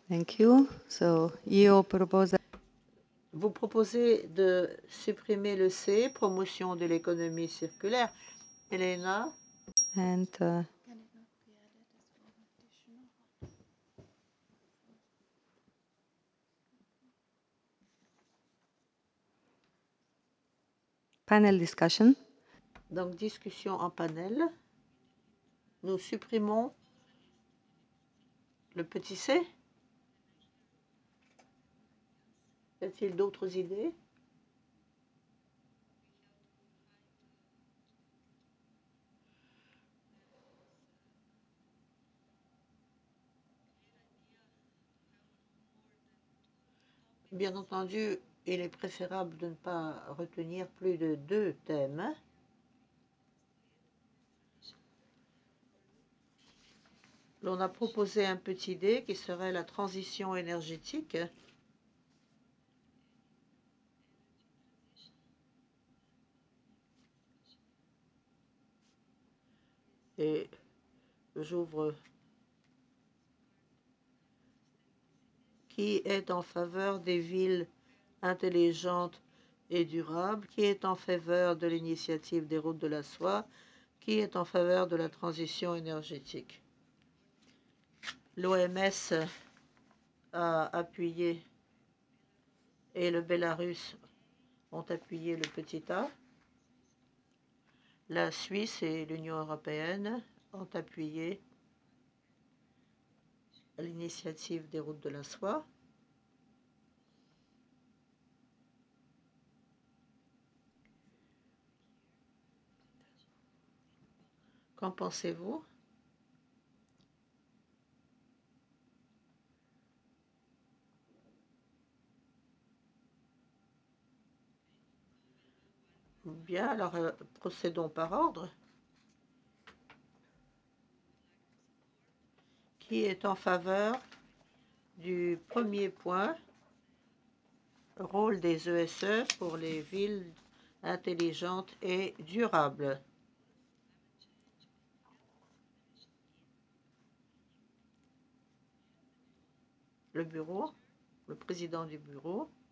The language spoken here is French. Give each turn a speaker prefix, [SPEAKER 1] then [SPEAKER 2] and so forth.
[SPEAKER 1] Thank you. So you propose
[SPEAKER 2] Vous proposez de supprimer le C, promotion de l'économie circulaire. Elena,
[SPEAKER 1] and panel discussion.
[SPEAKER 2] donc discussion en panel. Nous supprimons le petit C. Y a-t-il d'autres idées? Bien entendu, il est préférable de ne pas retenir plus de 2 thèmes. L'on a proposé un petit D qui serait la transition énergétique. Et j'ouvre qui est en faveur des villes intelligentes et durables, qui est en faveur de l'initiative des routes de la soie, qui est en faveur de la transition énergétique. L'OMS a appuyé et le Bélarus ont appuyé le petit A. La Suisse et l'Union européenne ont appuyé l'initiative des routes de la soie. Qu'en pensez-vous? Bien, alors procédons par ordre. Qui est en faveur du premier point, rôle des ESE pour les villes intelligentes et durables? Le bureau, le président du bureau.